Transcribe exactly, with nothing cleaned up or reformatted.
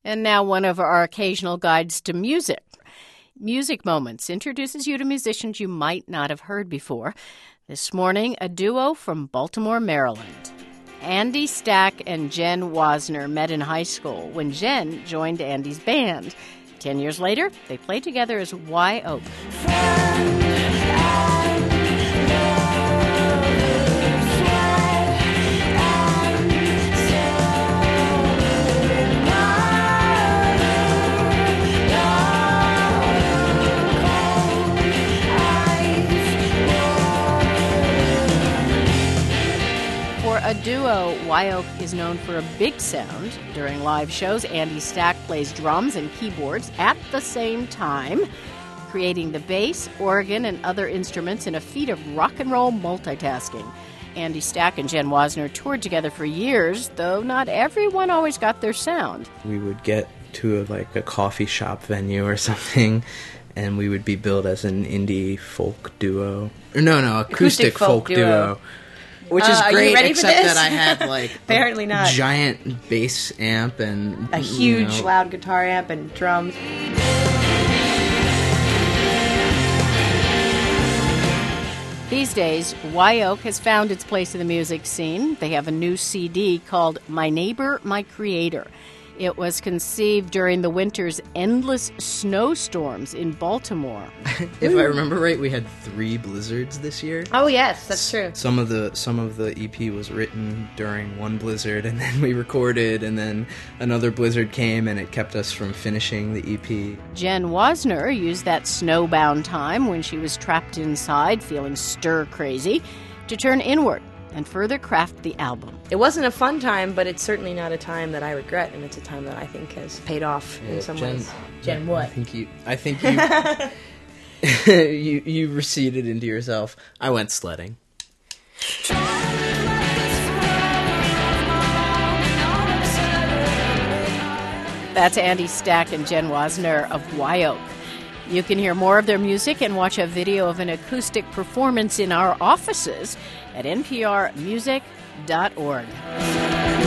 And now one of our occasional guides to music. Music Moments introduces you to musicians you might not have heard before. This morning, a duo from Baltimore, Maryland. Andy Stack and Jen Wasner met in high school when Jen joined Andy's band. Ten years later, they played together as Y Oak. A duo, Y Oak is known for a big sound. During live shows, Andy Stack plays drums and keyboards at the same time, creating the bass, organ, and other instruments in a feat of rock and roll multitasking. Andy Stack and Jen Wasner toured together for years, though not everyone always got their sound. We would get to a, like a coffee shop venue or something, and we would be billed as an indie folk duo. Or no, no, acoustic, acoustic folk, folk duo. duo. Which is uh, great, except that I had like apparently not giant bass amp and a huge you know, loud guitar amp and drums. These days, Y Oak has found its place in the music scene. They have a new C D called My Neighbor, My Creator. It was conceived during the winter's endless snowstorms in Baltimore. If I remember right, we had three blizzards this year. Oh yes, that's true. Some of the some of the E P was written during one blizzard, and then we recorded, and then another blizzard came, and it kept us from finishing the E P. Jen Wasner used that snowbound time when she was trapped inside, feeling stir-crazy, to turn inward and further craft the album. It wasn't a fun time, but it's certainly not a time that I regret, and it's a time that I think has paid off yeah, in some Jen, ways. Jen, what? I think you. I think you. you you receded into yourself. I went sledding. That's Andy Stack and Jen Wasner of Y Oak. You can hear more of their music and watch a video of an acoustic performance in our offices at N P R music dot org.